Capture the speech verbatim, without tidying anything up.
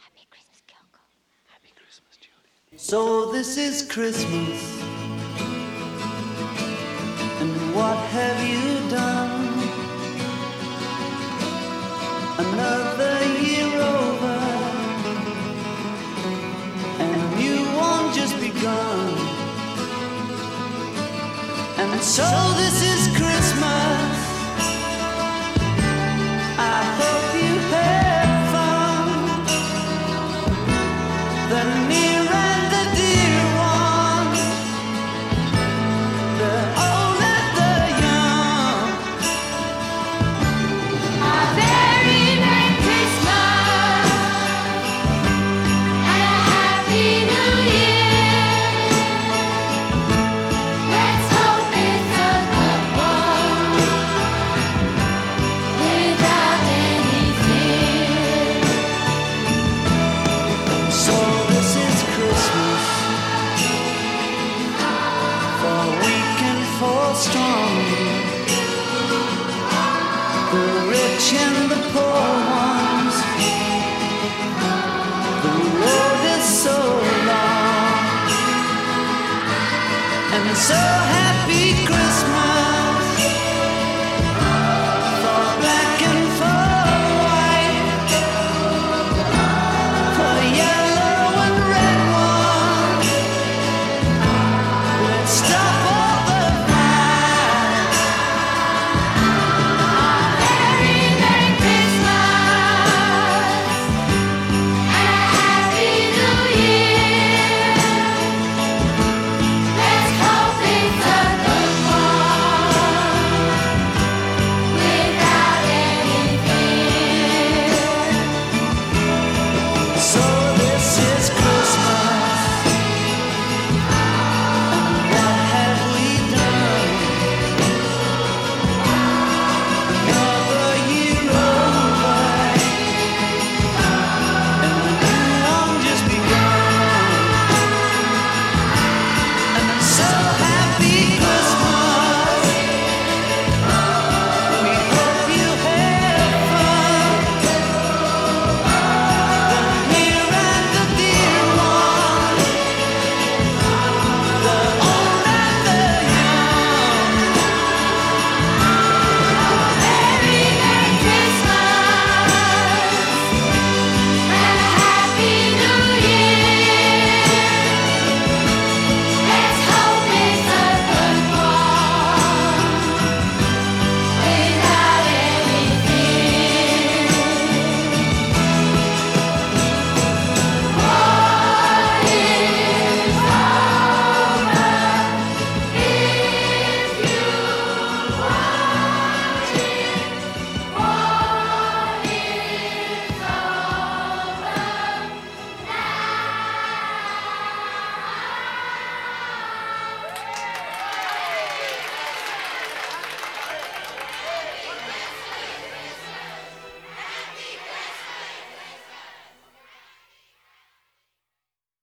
So this is Christmas, and what have you done? Another year over, and a new one just begun. And so this is Christmas, I hope you had fun. The near and the dear ones, the old and the young. A very Merry Christmas and a Happy New Year. Let's hope it's a good one without any fear. So this is Christmas, for weak and for strong, the rich and the poor ones. The road is so long, and so happy Christmas for black and for white, for yellow and red ones. Let's stop all the fight. Very Merry Christmas and a Happy New Year. Let's hope it's a good one without any fear. So